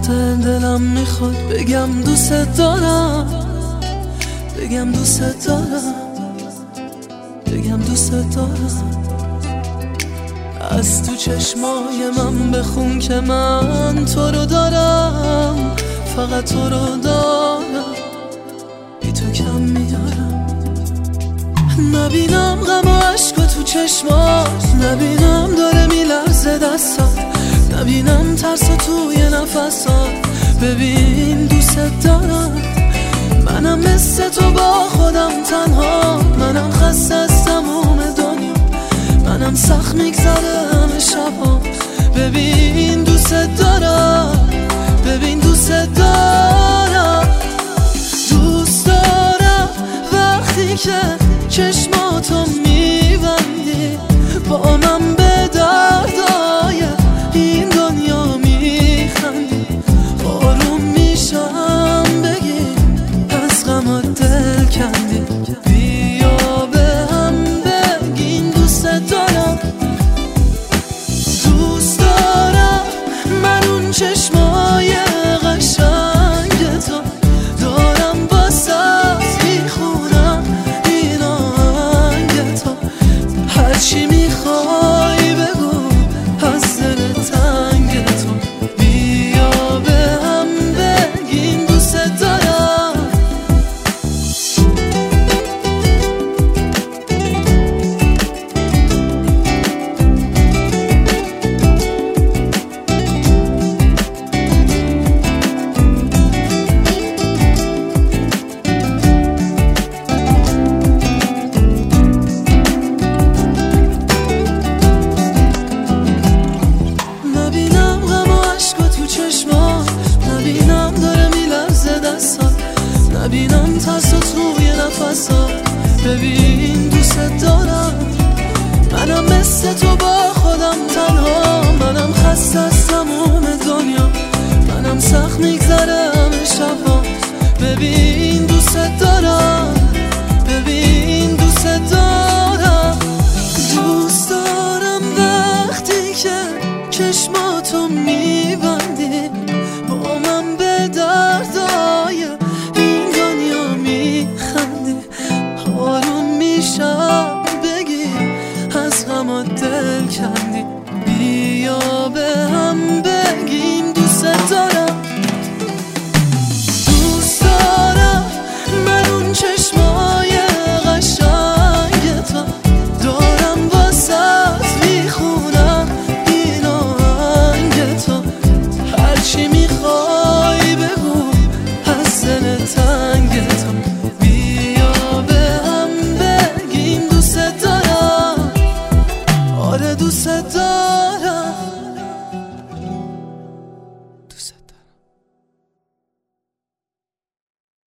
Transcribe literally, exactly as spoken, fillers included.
وقت دلم میخواد بگم دوست دارم، بگم دوست دارم، بگم دوست دارم. از تو چشمای من بخون که من تو رو دارم، فقط تو رو دارم، بی تو کم میارم. نبینم غم و عشق تو چشمات، نبینم داره میلرزه دستات، نبینم ترس توی نفسات. ببین دوست دارم، منم مثل تو با خودم تنها، منم خسته از تموم دنیا، منم سخت میگذره همه شبام. ببین دوست دارم، ببین دوست دارم، دوست دارم وقتی که چشماتو میبندی با من به دردای این دنیا میخندی. آروم میشم بگی از غمات دل کندی، بیا به هم بگین دوست دارم. دوست دارم من اون چشمای قشنگ تو دارم، واسه میخونم این آهنگ تو. هرچی میخوای بگو از دل تنگ تو، بیا به هم بگین دوست دارم. نبینم غم و عشق تو چشمات، نبینم داره میلرزه دستات، نبینم ترس توی نفسات. ببین دوست دارم، منم مثل تو با خودم تنها، منم خسته از تموم دنیا، منم سخت میگذره همه شبام. ببین دوست دارم، ببین دوست دارم، دوست دارم وقتی که چشماتو میبندی با من به دردای این دنیا میخندی. آروم میشم بگی از غمات دل کندی، بیا به هم بگیم دوست دارم. دوست دارم من اون چشمای قشنگ تو دارم، واسه میخونم این آهنگ تو. هرچی میخوای بگو از دل تنگ تو، بیا به هم بگیم دوست دارم. آره دوست دارم.